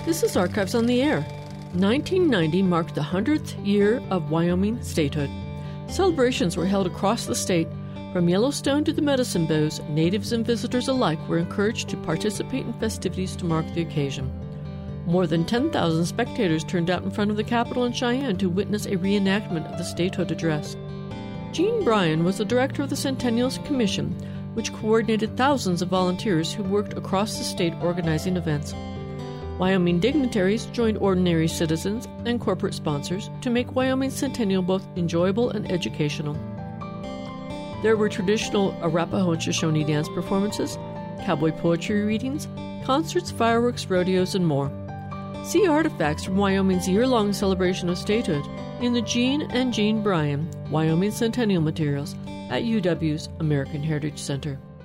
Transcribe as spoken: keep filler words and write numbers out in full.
This is Archives on the Air. nineteen ninety marked the hundredth year of Wyoming statehood. Celebrations were held across the state. From Yellowstone to the Medicine Bows, natives and visitors alike were encouraged to participate in festivities to mark the occasion. More than ten thousand spectators turned out in front of the Capitol in Cheyenne to witness a reenactment of the statehood address. Gene Bryan was the director of the Centennial Commission, which coordinated thousands of volunteers who worked across the state organizing events. Wyoming dignitaries joined ordinary citizens and corporate sponsors to make Wyoming Centennial both enjoyable and educational. There were traditional Arapaho and Shoshone dance performances, cowboy poetry readings, concerts, fireworks, rodeos, and more. See artifacts from Wyoming's year-long celebration of statehood in the Gene and Gene Bryan Wyoming Centennial Materials at U W's American Heritage Center.